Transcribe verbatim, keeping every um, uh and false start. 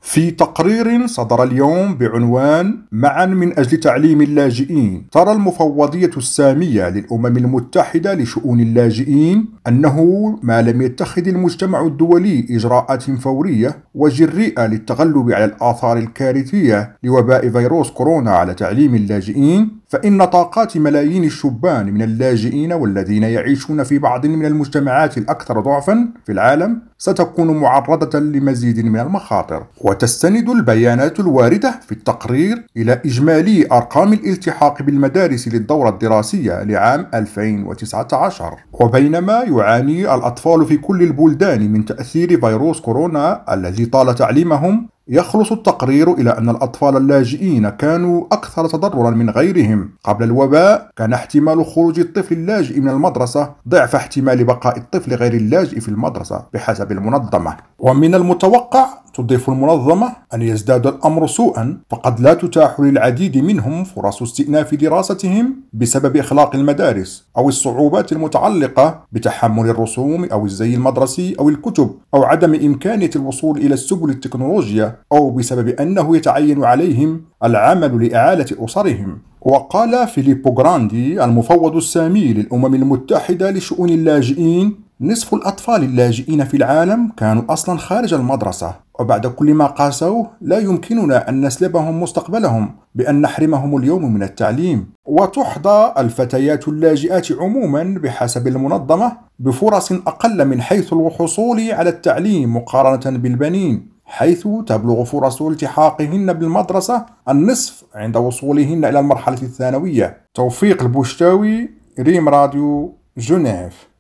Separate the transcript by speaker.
Speaker 1: في تقرير صدر اليوم بعنوان معا من أجل تعليم اللاجئين، ترى المفوضية السامية للأمم المتحدة لشؤون اللاجئين أنه ما لم يتخذ المجتمع الدولي إجراءات فورية وجريئة للتغلب على الآثار الكارثية لوباء فيروس كورونا على تعليم اللاجئين، فإن طاقات ملايين الشبان من اللاجئين والذين يعيشون في بعض من المجتمعات الأكثر ضعفا في العالم ستكون معرضة لمزيد من المخاطر. وتستند البيانات الواردة في التقرير إلى إجمالي أرقام الالتحاق بالمدارس للدورة الدراسية لعام ألفين وتسعة عشر. وبينما يعاني الأطفال في كل البلدان من تأثير فيروس كورونا الذي طال تعليمهم، يخلص التقرير إلى أن الأطفال اللاجئين كانوا أكثر تضررا من غيرهم. قبل الوباء كان احتمال خروج الطفل اللاجئ من المدرسة ضعف احتمال بقاء الطفل غير اللاجئ في المدرسة بحسب المنظمة. ومن المتوقع، تضيف المنظمة، أن يزداد الأمر سوءا، فقد لا تتاح للعديد منهم فرص استئناف دراستهم بسبب إغلاق المدارس أو الصعوبات المتعلقة بتحمل الرسوم أو الزي المدرسي أو الكتب أو عدم إمكانية الوصول إلى السبل التكنولوجيا أو بسبب أنه يتعين عليهم العمل لإعالة أسرهم. وقال فيليبو غراندي المفوض السامي للأمم المتحدة لشؤون اللاجئين: نصف الأطفال اللاجئين في العالم كانوا أصلا خارج المدرسة، وبعد كل ما قاسوه لا يمكننا أن نسلبهم مستقبلهم بأن نحرمهم اليوم من التعليم. وتحظى الفتيات اللاجئات عموما بحسب المنظمة بفرص أقل من حيث الحصول على التعليم مقارنة بالبنين، حيث تبلغ فرص التحاقهن بالمدرسة النصف عند وصولهن إلى المرحلة الثانوية. توفيق البشتاوي، ريم راديو، جنيف.